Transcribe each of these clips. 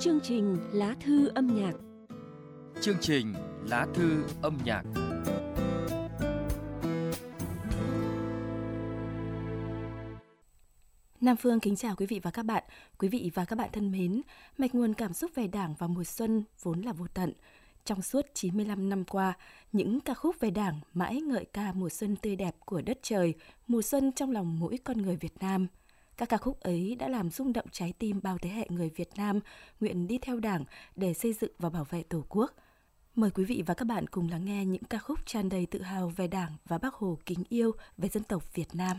Chương trình Lá thư âm nhạc. Chương trình Lá thư âm nhạc. Nam Phương kính chào quý vị và các bạn. Quý vị và các bạn thân mến, mạch nguồn cảm xúc về Đảng và mùa xuân vốn là vô tận. Trong suốt 95 năm qua, những ca khúc về Đảng mãi ngợi ca mùa xuân tươi đẹp của đất trời, mùa xuân trong lòng mỗi con người Việt Nam. Các ca khúc ấy đã làm rung động trái tim bao thế hệ người Việt Nam nguyện đi theo Đảng để xây dựng và bảo vệ Tổ quốc. Mời quý vị và các bạn cùng lắng nghe những ca khúc tràn đầy tự hào về Đảng và Bác Hồ kính yêu về dân tộc Việt Nam.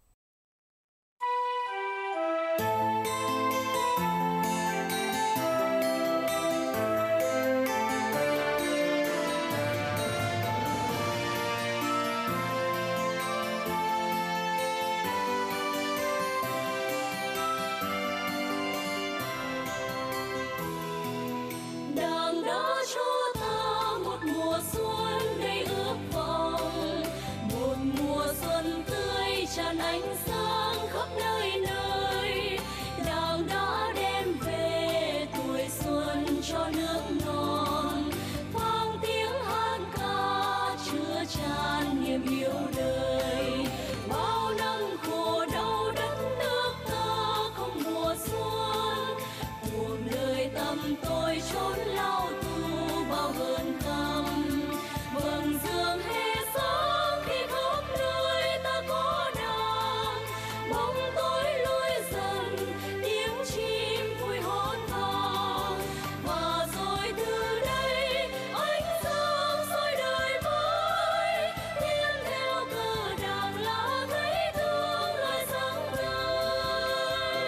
tràn ánh sáng khắp nơi nơi, Đảng đã đem về tuổi xuân cho nước non, vang tiếng hát ca chứa tràn niềm yêu đời. Bao năm khổ đau đất nước ta không mùa xuân, cuộc đời tăm tôi trốn lao tù bao hơn căm. Vầng dương hè sáng khi khắp nơi ta có Đảng, bóng tối lối dần tiếng chim vui hót vang, và rồi từ đây ánh sáng soi đời mới, tiến theo cờ Đảng là thấy thương lời sáng ngời.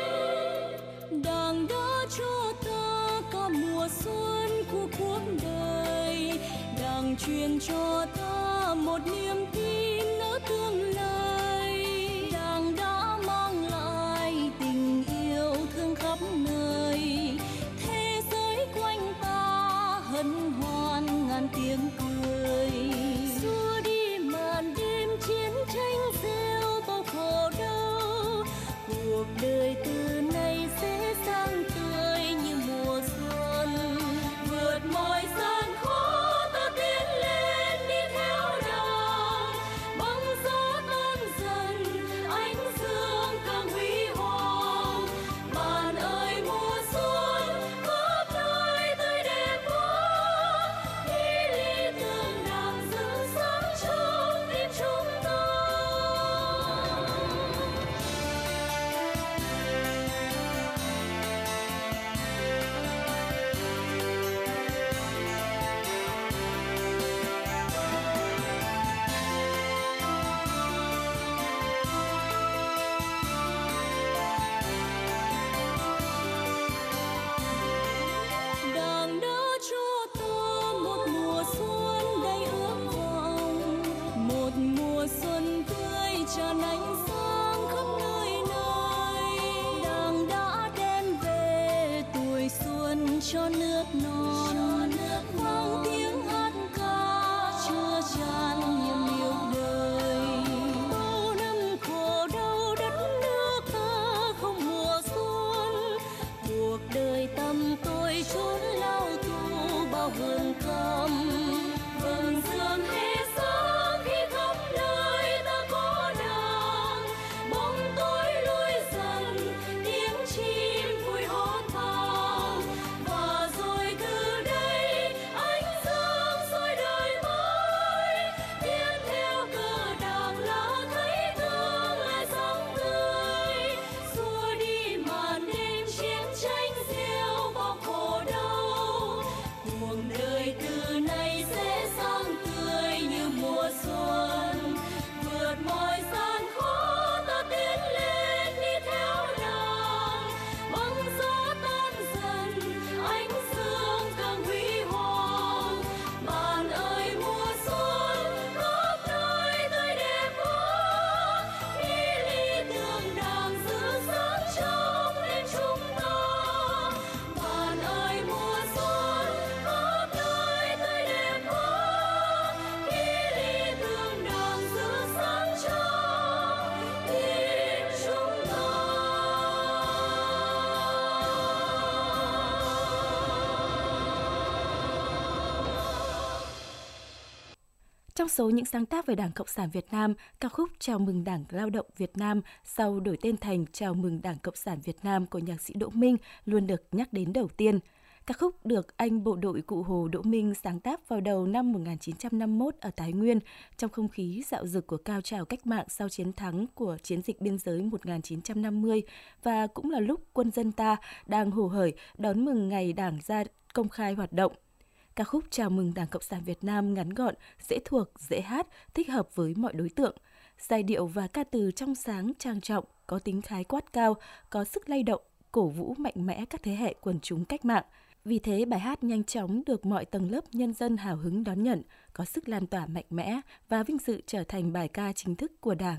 Đảng đã cho ta cả mùa xuân của cuộc đời, Đảng truyền cho ta một niềm tin ở tương lai. Đảng đã mang lại tình yêu thương khắp nơi, thế giới quanh ta hân hoan ngàn tiếng cười. Xua đi màn đêm chiến tranh gieo bao khổ đau, cuộc đời từ nay sẽ sang tươi như mùa xuân. Vượt mọi gian khó ta tiến lên đi theo Đảng, băng giá tan dần ánh dương càng huy hoàng. Bạn ơi mùa xuân khắp nơi tươi đẹp quá, khi lý tưởng Đảng dâng sáng trong tim chúng ta. Đảng đã cho ta một mùa xuân đầy ước vọng, một mùa xuân tươi tràn ánh sáng khắp nơi nơi. Trong số những sáng tác về Đảng Cộng sản Việt Nam, ca khúc Chào mừng Đảng Lao động Việt Nam sau đổi tên thành Chào mừng Đảng Cộng sản Việt Nam của nhạc sĩ Đỗ Minh luôn được nhắc đến đầu tiên. Ca khúc được anh bộ đội Cụ Hồ Đỗ Minh sáng tác vào đầu năm 1951 ở Thái Nguyên, trong không khí dạo dực của cao trào cách mạng sau chiến thắng của chiến dịch biên giới 1950 và cũng là lúc quân dân ta đang hồ hởi đón mừng ngày Đảng ra công khai hoạt động. Ca khúc Chào mừng Đảng Cộng sản Việt Nam ngắn gọn, dễ thuộc, dễ hát, thích hợp với mọi đối tượng. Giai điệu và ca từ trong sáng, trang trọng, có tính khái quát cao, có sức lay động, cổ vũ mạnh mẽ các thế hệ quần chúng cách mạng. Vì thế, bài hát nhanh chóng được mọi tầng lớp nhân dân hào hứng đón nhận, có sức lan tỏa mạnh mẽ và vinh dự trở thành bài ca chính thức của Đảng.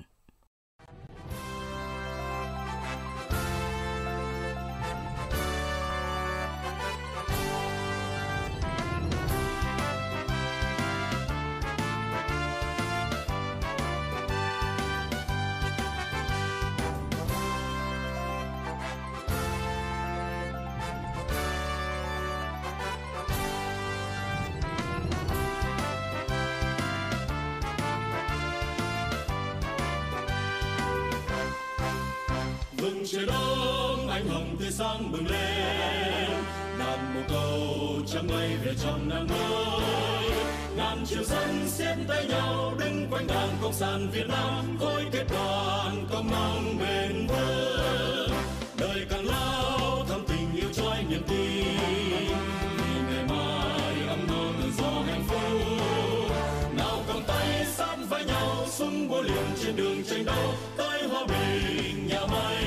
Trời đông ánh hồng tươi sáng bừng lên, đàn mồ câu trắng mây về trong nắng mới. Ngàn chiều dân xiết tay nhau đứng quanh Đảng Cộng sản Việt Nam, khối kết đoàn có mong bền vững. Đời càng lao thắm tình yêu trói niềm tin, vì ngày mai ấm no tự do hạnh phúc. Nào cầm tay sát vai nhau súng búa liềm trên đường tranh đấu, tới hòa bình nhà máy.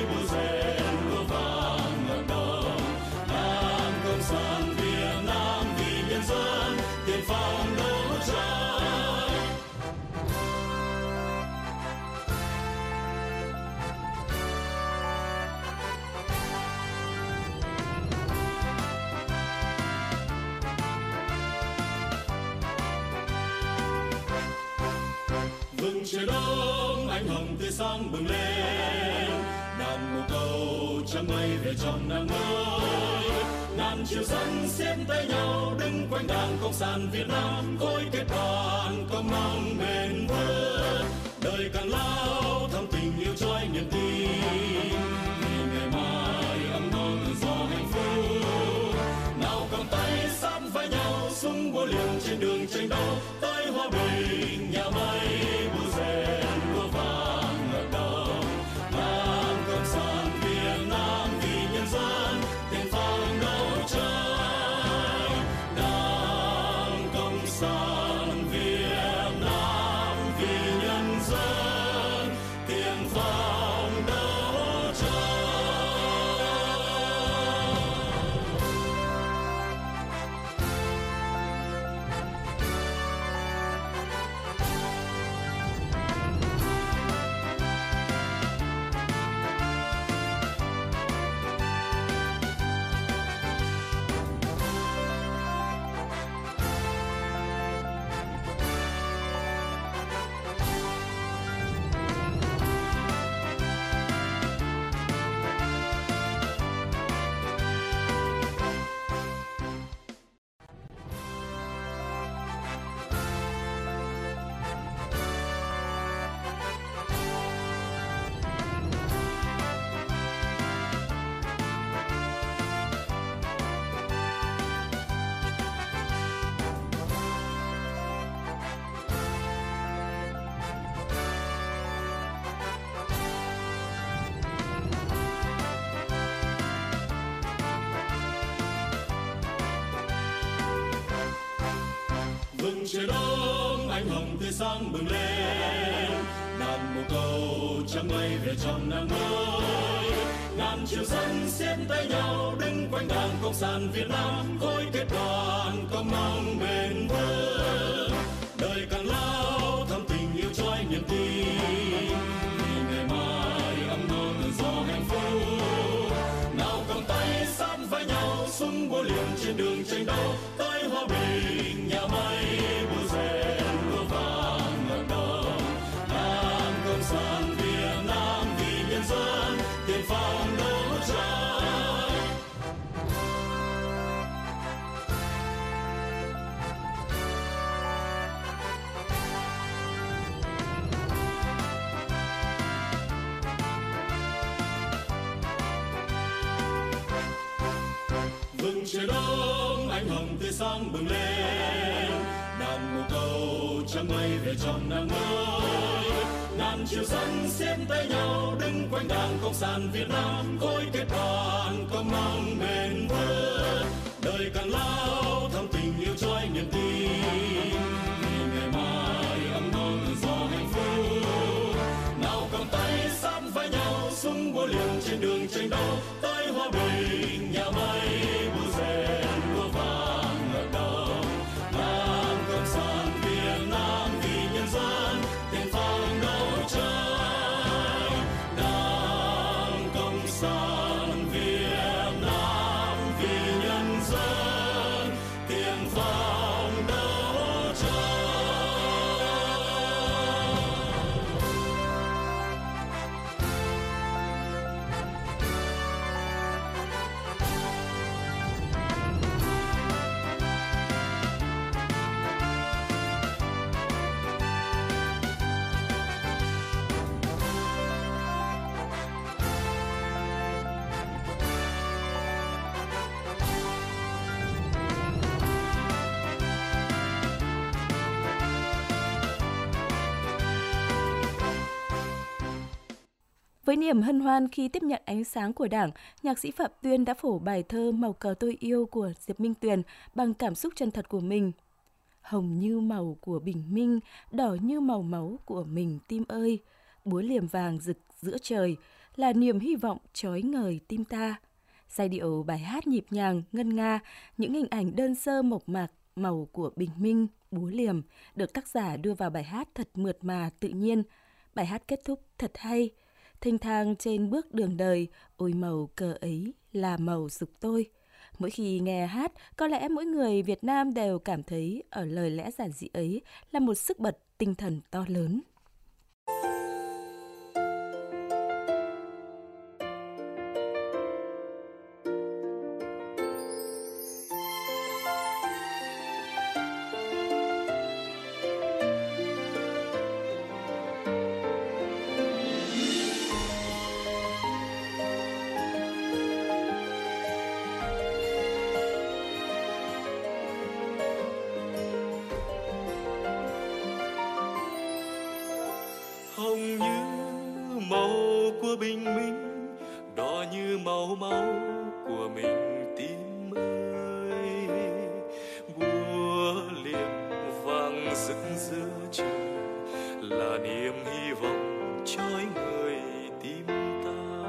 Trời đông ánh hồng tươi sáng bừng lên, đàn mồ câu trắng mây về trong nắng mới. Ngàn chiều dân xiết tay nhau đứng quanh Đảng Cộng sản Việt Nam, khối kết đoàn có mong bền vững. Đời càng lao thắm tình yêu trói niềm tin, vì ngày mai ấm no tự do hạnh phúc. Nào cầm tay sát vai nhau súng búa liềm trên đường tranh đấu, tới hòa bình nhà máy. Trời đông ánh hồng tươi sáng bừng lên, đàn mồ câu trắng mây về trong nắng mới. Ngàn chiều dân xiết tay nhau đứng quanh Đảng Cộng sản Việt Nam, khối kết đoàn có mong bền vững. Đời càng lao thắm tình yêu trói niềm tin, vì ngày mai ấm no tự do hạnh phúc. Nào cầm tay sát vai nhau súng búa liềm trên đường tranh đấu, tới hòa bình nhà máy. trời đông ánh hồng tươi sáng bừng lên, đàn mồ câu trắng mây về trong nắng mới. Ngàn chiều xanh xiết tay nhau đứng quanh đảng cộng sản Việt Nam, khối kết đoàn công năng bền vững. Đời càng lao thắm tình yêu trói niềm tin, vì ngày mai ấm no tự do hạnh phúc. Nào cầm tay sát vai nhau súng búa liềm trên đường tranh đấu, tới hòa bình nhà máy búa rèn lúa vàng ngập đầu. Đảng cộng sản Việt Nam vì nhân dân tiền phong đấu tranh. Đảng cộng sản Việt Nam vì nhân dân tiền phong đấu tranh. Với niềm hân hoan khi tiếp nhận ánh sáng của Đảng, nhạc sĩ Phạm Tuyên đã phổ bài thơ Màu cờ tôi yêu của Diệp Minh Tuyền bằng cảm xúc chân thật của mình. Hồng như màu của bình minh, đỏ như màu máu của mình tim ơi, búa liềm vàng rực giữa trời, là niềm hy vọng chói ngời tim ta. Giai điệu bài hát nhịp nhàng, ngân nga, những hình ảnh đơn sơ mộc mạc, màu của bình minh, búa liềm, được tác giả đưa vào bài hát thật mượt mà, tự nhiên. Bài hát kết thúc thật hay. Thênh thang trên bước đường đời, ôi màu cờ ấy là màu dục tôi. Mỗi khi nghe hát, có lẽ mỗi người Việt Nam đều cảm thấy ở lời lẽ giản dị ấy là một sức bật tinh thần to lớn. Hồng như màu của bình minh, đỏ như màu máu của mình tim ơi. Búa liềm vàng rực giữa trời, là niềm hy vọng chói ngời tim ta.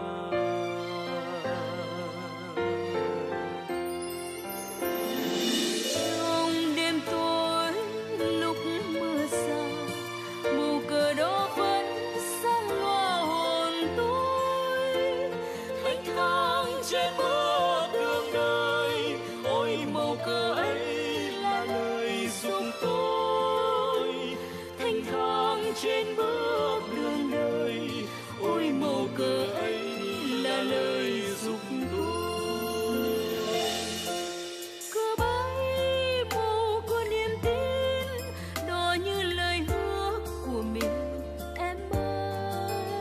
Trong đêm tối lúc mưa xa, màu cờ đó vẫn sáng loa hồn tôi. Thanh thang trên bước đường đời, ôi màu cờ ấy là lời giúp tôi. Thanh thang trên bước đường đời, ôi màu cờ ấy là lời giúp tôi. Cờ bay màu của niềm tin, đỏ như lời hứa của mình em ơi.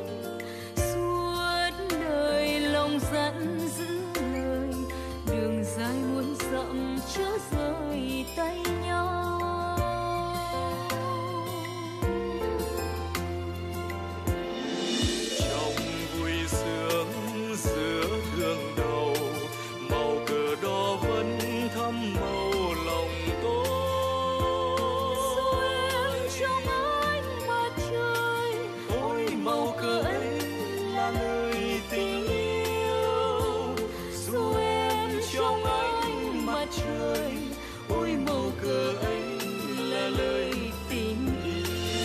Suốt đời lòng dặn giữ lời, đường dài muôn dặm chớ rời tay nhau. Trong vui sướng giữa thương đầu, màu cờ đỏ vẫn thắm màu lòng tôi. Dù em trong ánh mặt trời, Ôi màu cờ ấy là lời tình yêu. dù em trong ánh mặt trời, Ôi màu cờ ấy là lời tình yêu.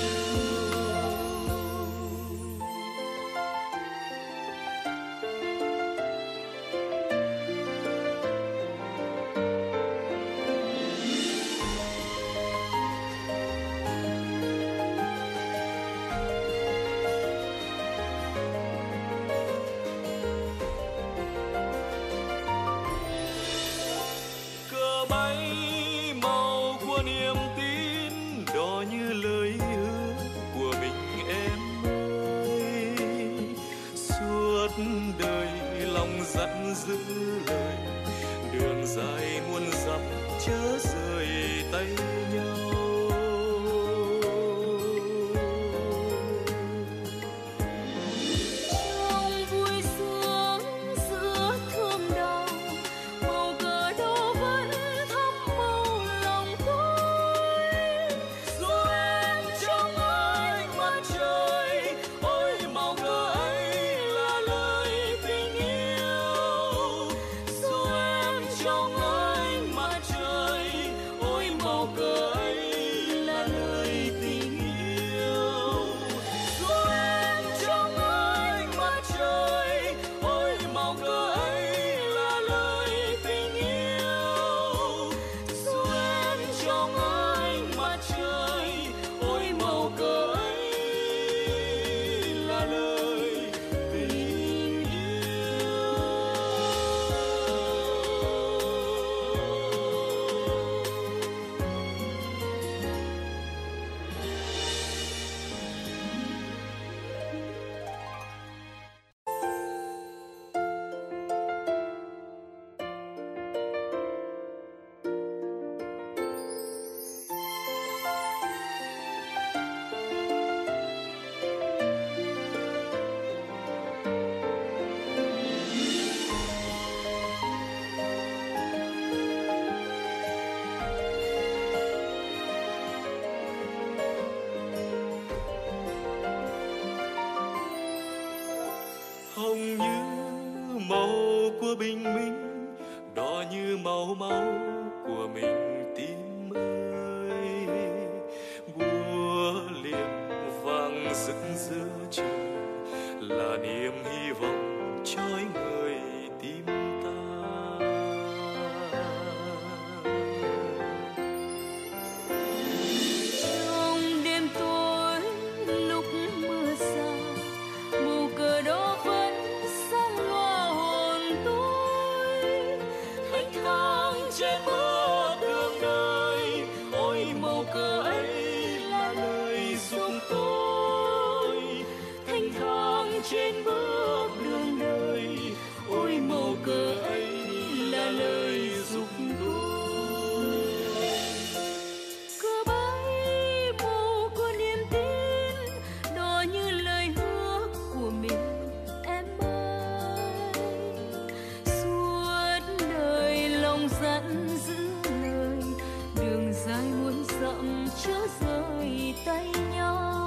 cờ bay màu của niềm tin, đỏ như lời hứa của mình em ơi. Suốt đời lòng dặn giữ lời, đường chớ rời tay nhau. Trong vui sướng giữa thương đau, màu cờ đỏ vẫn thắm màu lòng tôi. Dù em trong ánh mặt trời, ôi màu cờ ấy là lời tình yêu. Dù em trong ánh mặt trời, ôi màu cờ ấy là lời tình yêu. Dù em trong ánh mặt trời, ôi màu cờ ấy là lời tình yêu. Dù em trong ánh mặt trời, ôi màu cờ ấy là lời tình yêu. Hồng như màu của bình minh, đỏ như màu máu của mình tim ơi. Búa liềm vàng rực giữa trời là niềm hy vọng trói người tim ta. Trong đêm tối lúc mưa xa, màu cờ đỏ vẫn sáng loa hồn tôi. Thanh thang trên bước đường đời, ôi màu cờ ấy là lời giúp tôi. Thanh thang trên bước đường đời, ôi màu cờ ấy là lời giúp tôi. Cờ bay màu của niềm tin, đỏ như lời hứa của mình em ơi. Suốt đời lòng dặn giữ lời, đường dài muôn dặm chớ rời tay nhau.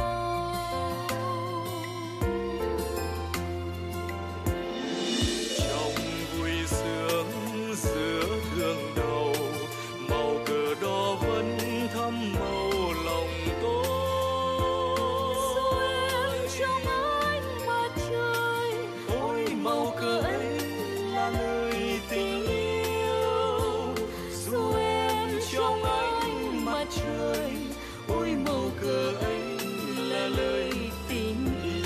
Trong vui sướng giữa thương đau, màu cờ đỏ vẫn thắm màu lòng tôi. Dù em trong ánh mặt trời, Ôi màu cờ ấy là lời tình yêu. dù em trong ánh mặt trời, ôi màu cờ ấy là lời tình yêu.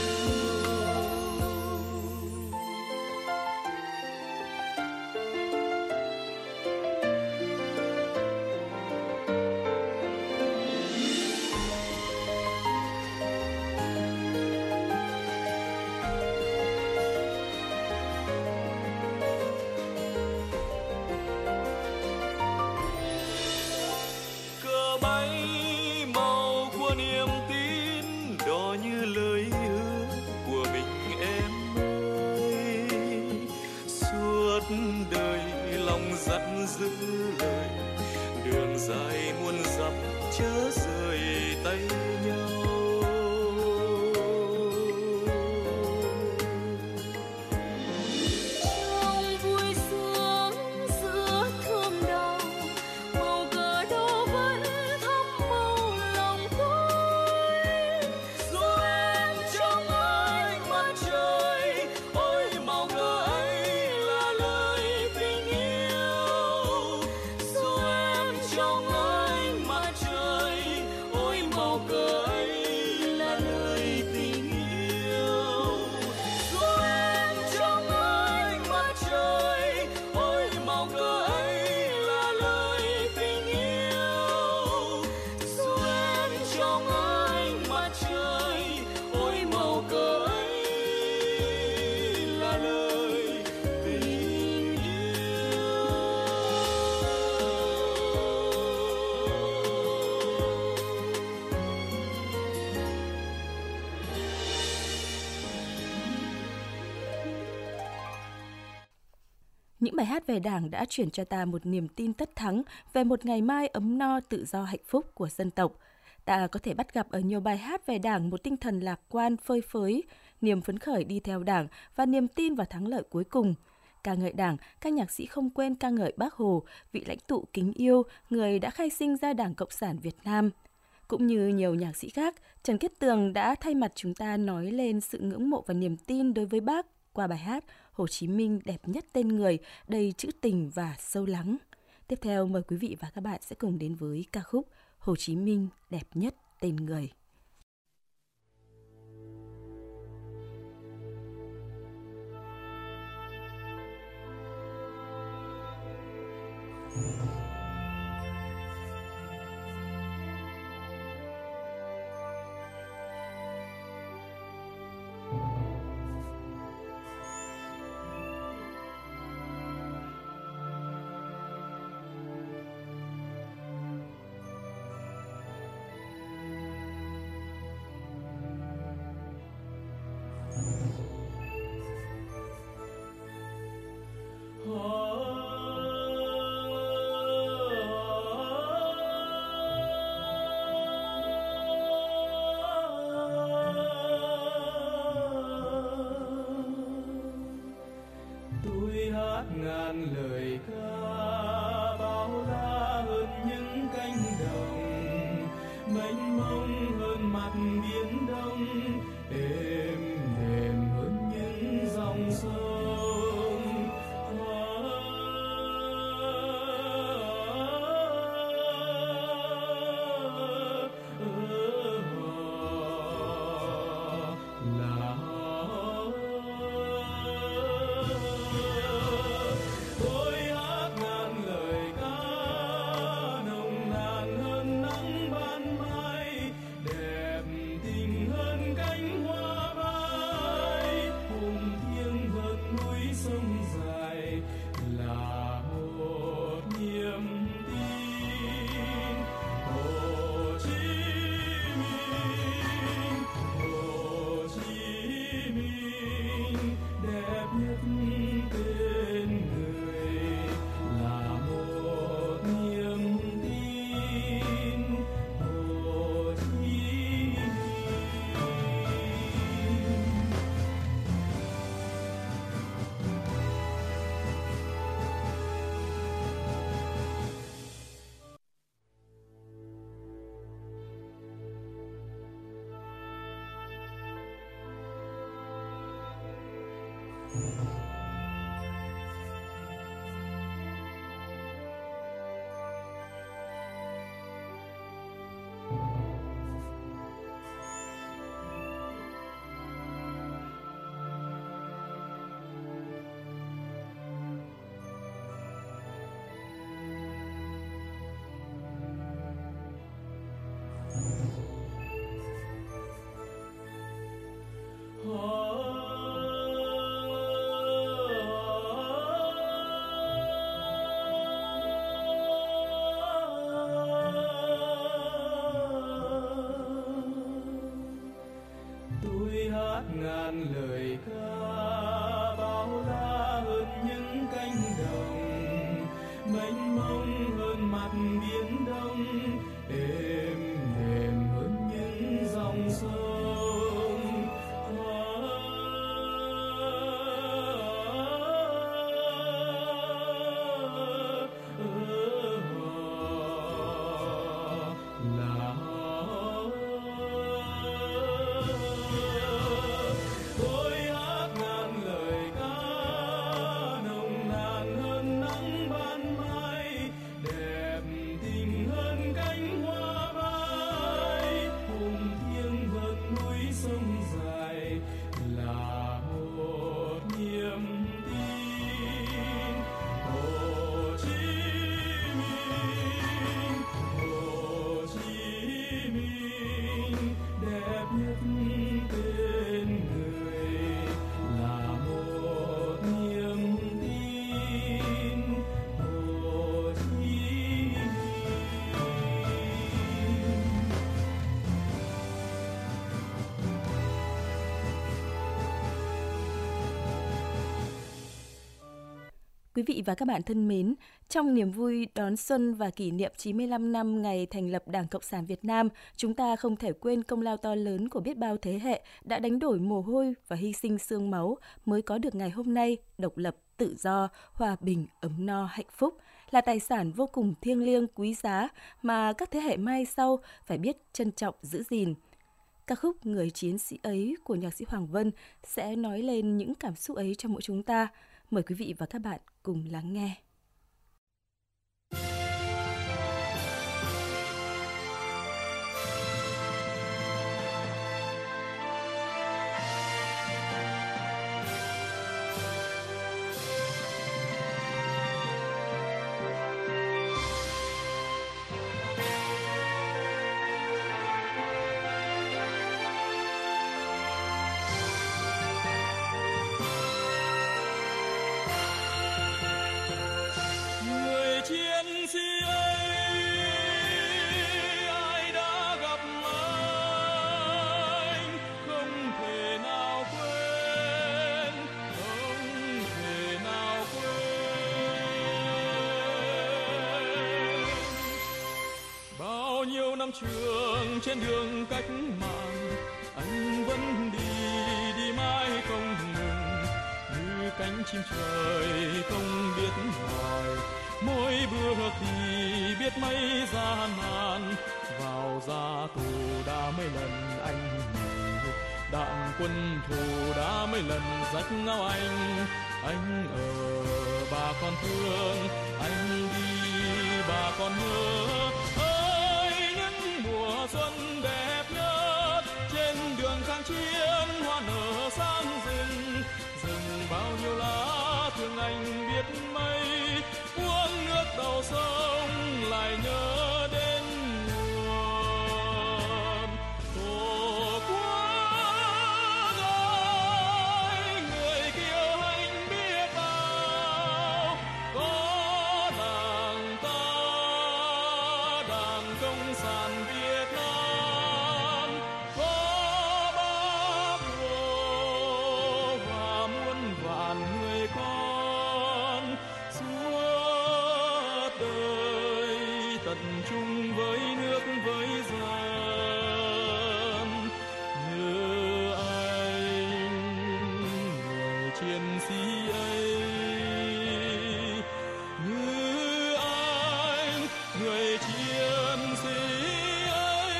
Cờ bay màu của niềm tin, đỏ như lời hứa của mình em ơi. Suốt đời lòng dặn giữ lời, đường dài muôn dặm chớ rời tay nhau. Trong vui sướng giữa thương đau, màu cờ đỏ vẫn thắm màu lòng tôi. Dù em trong ánh mặt trời, ôi màu cờ ấy là lời tình yêu. Dù em trong ánh mặt trời, Những bài hát về Đảng đã truyền cho ta một niềm tin tất thắng về một ngày mai ấm no, tự do, hạnh phúc của dân tộc. Ta có thể bắt gặp ở nhiều bài hát về Đảng một tinh thần lạc quan, phơi phới, niềm phấn khởi đi theo Đảng và niềm tin vào thắng lợi cuối cùng. Ca ngợi Đảng, các nhạc sĩ không quên ca ngợi Bác Hồ, vị lãnh tụ kính yêu, người đã khai sinh ra Đảng Cộng sản Việt Nam. Cũng như nhiều nhạc sĩ khác, Trần Kiết Tường đã thay mặt chúng ta nói lên sự ngưỡng mộ và niềm tin đối với Bác qua bài hát Hồ Chí Minh đẹp nhất tên người, đầy trữ tình và sâu lắng. Tiếp theo mời quý vị và các bạn sẽ cùng đến với ca khúc Hồ Chí Minh đẹp nhất tên người. Tôi hát ngàn lời ca bao la hơn những cánh đồng, mênh mông hơn mặt biển đông, êm đềm hơn những dòng sông. Tôi hát ngàn lời ca bao la hơn những cánh đồng, mênh mông hơn mặt biển đông, êm đềm hơn những dòng sông. Quý vị và các bạn thân mến, trong niềm vui đón xuân và kỷ niệm 95 năm ngày thành lập Đảng Cộng sản Việt Nam, chúng ta không thể quên công lao to lớn của biết bao thế hệ đã đánh đổi mồ hôi và hy sinh xương máu mới có được ngày hôm nay độc lập, tự do, hòa bình, ấm no, hạnh phúc, là tài sản vô cùng thiêng liêng, quý giá mà các thế hệ mai sau phải biết trân trọng giữ gìn. Ca khúc Người chiến sĩ ấy của nhạc sĩ Hoàng Vân sẽ nói lên những cảm xúc ấy cho mỗi chúng ta. Mời quý vị và các bạn cùng lắng nghe. Năm trường trên đường cách mạng, anh vẫn đi mãi không ngừng, như cánh chim trời không biết mỏi. Mỗi bước đi biết mấy gian nan, vào ra tù đã mấy lần anh nhảy, đạn quân thù đã mấy lần rách áo anh ở bà con thương, anh đi bà con nhớ. Xuân đẹp nhất trên đường kháng chiến, hoa nở sáng rừng bao nhiêu lá thương anh biết mấy, uống nước đầu sông lại nhớ đến nguồn tổ quốc ơi, người kiêu hãnh biết bao, có đảng ta, Đảng Cộng sản Việt Nam, có Bác Hồ và muôn vàn người con, suốt đời tận chung với nước với dân. Như anh người chiến sĩ ấy, như anh người chiến sĩ ấy.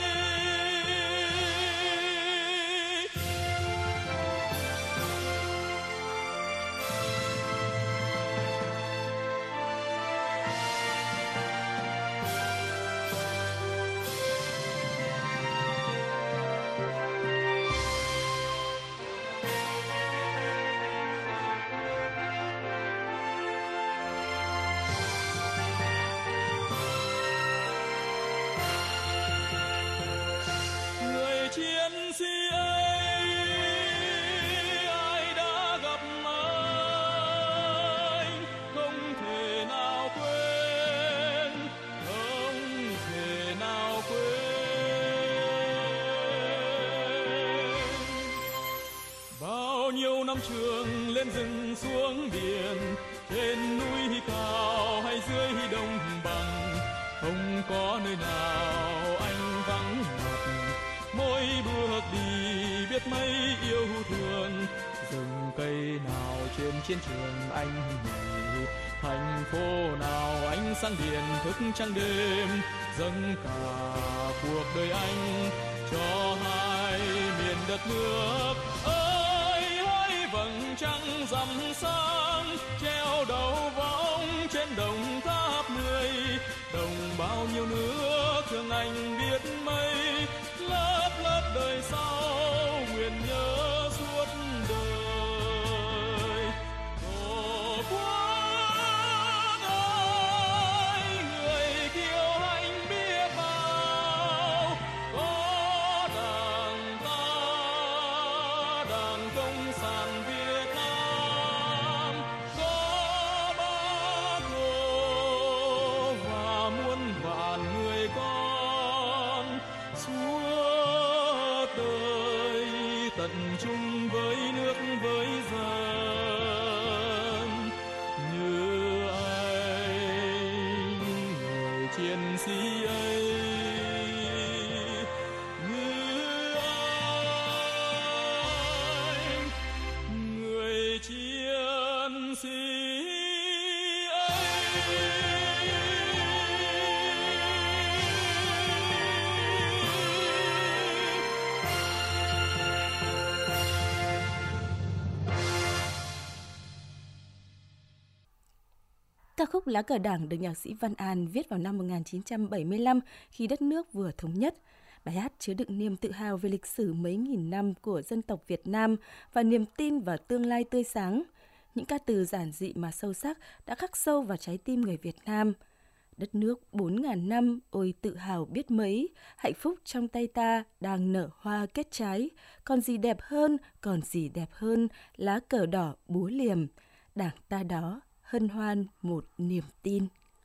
Người chiến sĩ ấy, ai đã gặp anh, không thể nào quên, không thể nào quên. Bao nhiêu năm trường lên rừng xuống biển, trên núi cao hay dưới đồng bằng, không có nơi nào anh vắng mặt. Mỗi bước đi biết mấy yêu thương, rừng cây nào trên chiến trường anh nhảy, thành phố nào anh sáng điện thức trắng đêm, dâng cả cuộc đời anh cho hai miền đất nước. Ơi hỡi vầng trăng rằm sáng, treo đầu võng trên đồng tháp 10, đồng bao nhiêu nước thương anh biết mấy, lớp lớp đời sau nguyện nhớ suốt đời. Tổ quốc ơi, người kiêu hãnh biết bao, có Đảng ta, Đảng Cộng sản Việt Nam, có Bác Hồ và muôn vàn người con, sĩ ấy. Người chiến sĩ Ca khúc Lá cờ Đảng được nhạc sĩ Văn An viết vào năm 1975 khi đất nước vừa thống nhất. Bài hát chứa đựng niềm tự hào về lịch sử mấy nghìn năm của dân tộc Việt Nam và niềm tin vào tương lai tươi sáng. Những ca từ giản dị mà sâu sắc đã khắc sâu vào trái tim người Việt Nam. Đất nước 4.000 năm, ôi tự hào biết mấy, hạnh phúc trong tay ta đang nở hoa kết trái. Còn gì đẹp hơn, lá cờ đỏ búa liềm, Đảng ta đó hân hoan một niềm tin.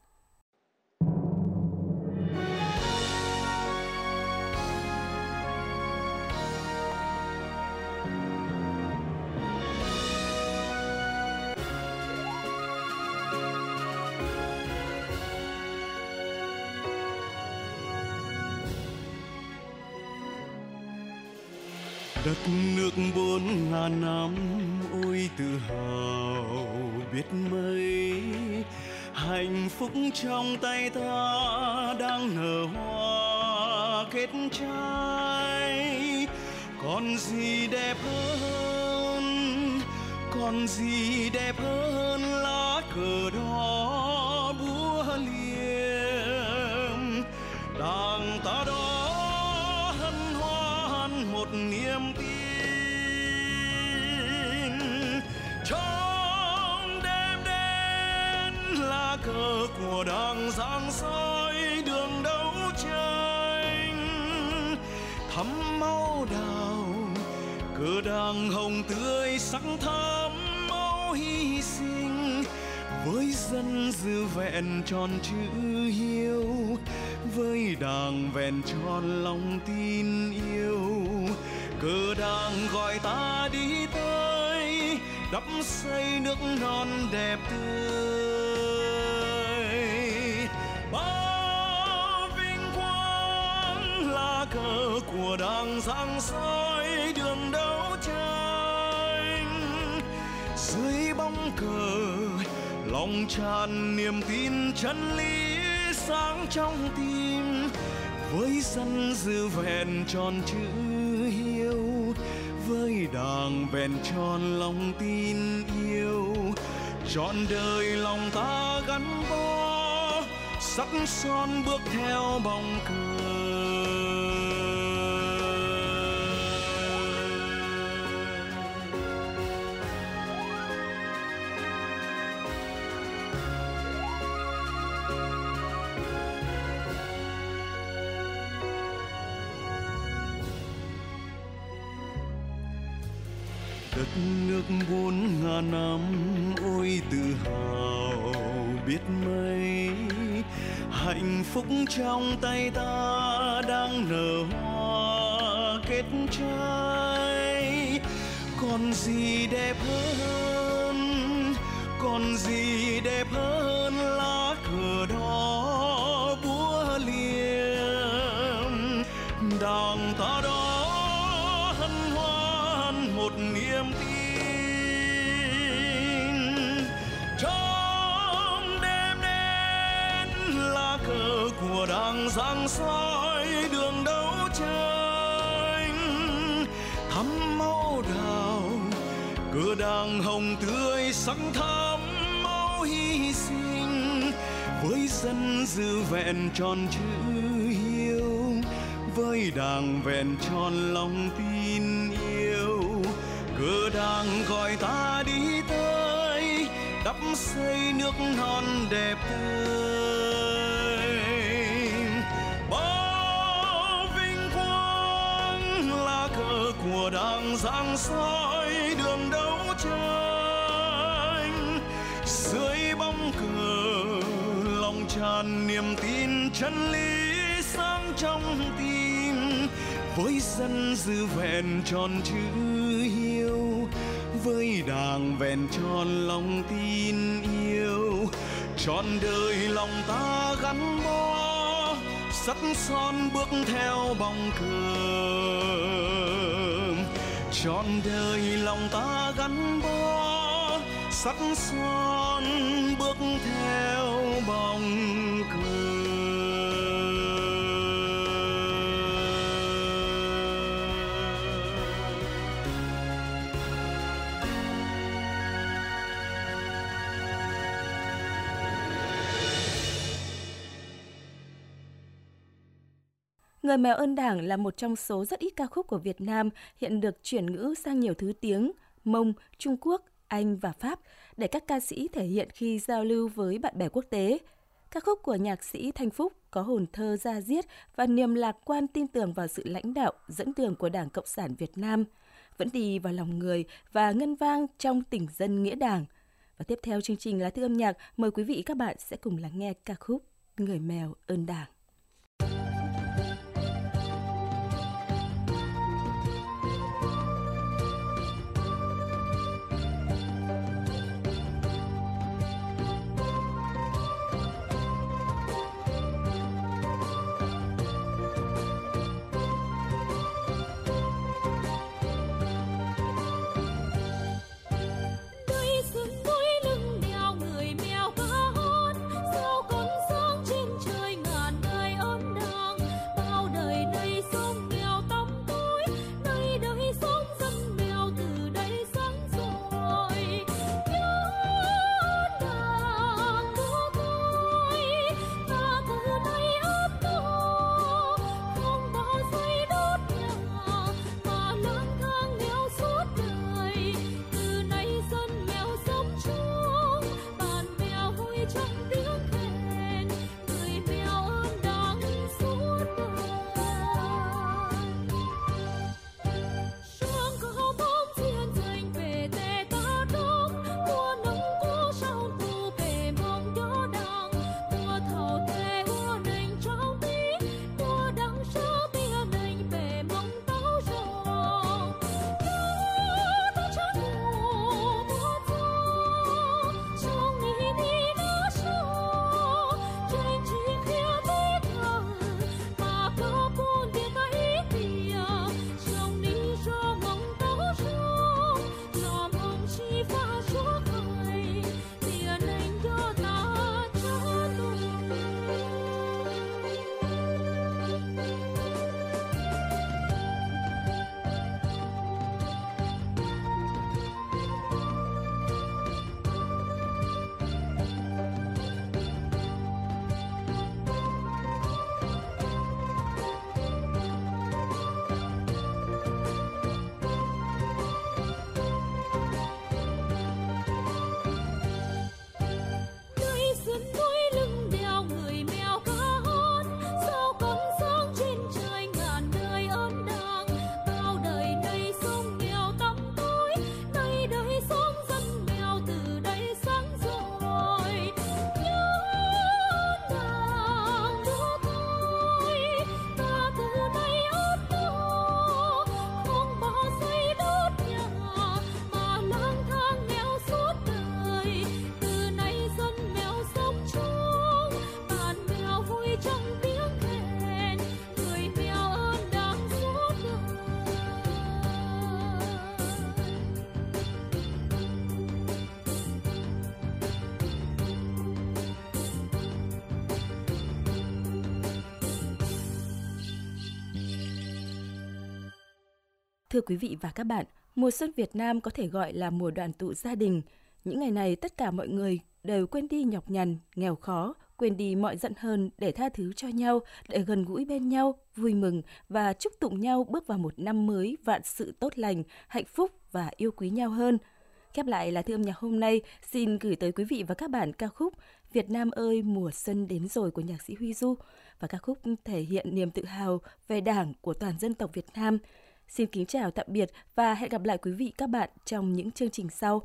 Đất nước 4.000 năm, ôi tự hào biết mấy, hạnh phúc trong tay ta đang nở hoa kết trái. Còn gì đẹp hơn lá cờ đỏ búa liềm, Đảng ta đó hân hoan một niềm tin. Trong đêm đen lá cờ của Đảng giăng soi đường đấu tranh, thắm máu đào cờ Đảng hồng tươi sắc thắm máu hy sinh. Với dân dư vẹn tròn chữ hiếu, với Đảng vẹn tròn lòng tin yêu. Cờ Đảng gọi ta đi tới đắp xây nước non đẹp tươi. Bao vinh quang lá cờ của Đảng giăng soi đường đấu tranh. Dưới bóng cờ lòng tràn niềm tin chân lý sáng trong tim. Với dân dư vẹn tròn chữ hiếu, với Đảng vẹn tròn lòng tin yêu. Trọn đời lòng ta gắn bó, sắc son bước theo bóng cờ. Đất nước 4.000 năm, ôi tự hào biết mấy, hạnh phúc trong tay ta đang nở hoa kết trái. Còn gì đẹp hơn lá cờ đỏ búa liềm, Đảng ta đó hân hoan một niềm tin. Trong đêm đen lá cờ của Đảng giăng soi đường đấu tranh, thắm máu đào cờ Đảng hồng tươi sắc thắm máu hy sinh. Với dân dư vẹn tròn chữ hiếu, với Đảng vẹn tròn lòng tin yêu. Cờ Đảng gọi ta đi tới đắp xây nước non đẹp tươi. Bao vinh quang lá cờ của Đảng giăng soi đường đấu tranh. Dưới bóng cờ lòng tràn niềm tin chân lý sáng trong tim. Với dân dư vẹn tròn chữ hiếu, với Đảng vẹn tròn lòng tin yêu. Trọn đời lòng ta gắn bó, sắc son bước theo bóng cờ, trọn đời lòng ta gắn bó, sắc son bước theo bóng cờ. Người mèo ơn Đảng là một trong số rất ít ca khúc của Việt Nam hiện được chuyển ngữ sang nhiều thứ tiếng Mông, Trung Quốc, Anh và Pháp để các ca sĩ thể hiện khi giao lưu với bạn bè quốc tế. Ca khúc của nhạc sĩ Thanh Phúc có hồn thơ da diết và niềm lạc quan tin tưởng vào sự lãnh đạo, dẫn đường của Đảng Cộng sản Việt Nam, vẫn đi vào lòng người và ngân vang trong tình dân nghĩa Đảng. Và tiếp theo chương trình Lá Thư âm nhạc, mời quý vị các bạn sẽ cùng lắng nghe ca khúc Người mèo ơn Đảng. Thưa quý vị và các bạn, mùa xuân Việt Nam có thể gọi là mùa đoàn tụ gia đình. Những ngày này tất cả mọi người đều quên đi nhọc nhằn, nghèo khó, quên đi mọi giận hờn để tha thứ cho nhau, để gần gũi bên nhau, vui mừng và chúc tụng nhau bước vào một năm mới vạn sự tốt lành, hạnh phúc và yêu quý nhau hơn. Khép lại là thư âm nhạc hôm nay, xin gửi tới quý vị và các bạn ca khúc Việt Nam ơi mùa xuân đến rồi của nhạc sĩ Huy Du và ca khúc thể hiện niềm tự hào về Đảng của toàn dân tộc Việt Nam. Xin kính chào tạm biệt và hẹn gặp lại quý vị các bạn trong những chương trình sau.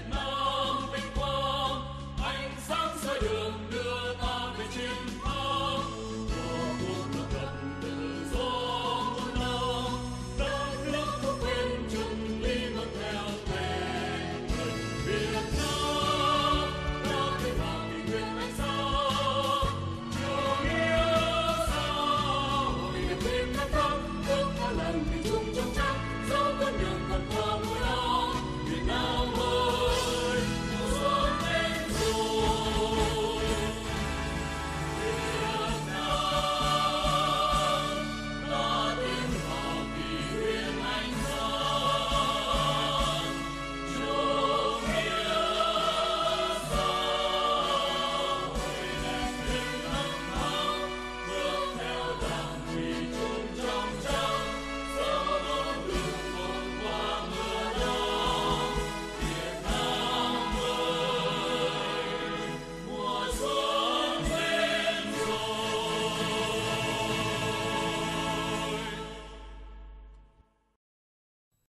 Việt Nam.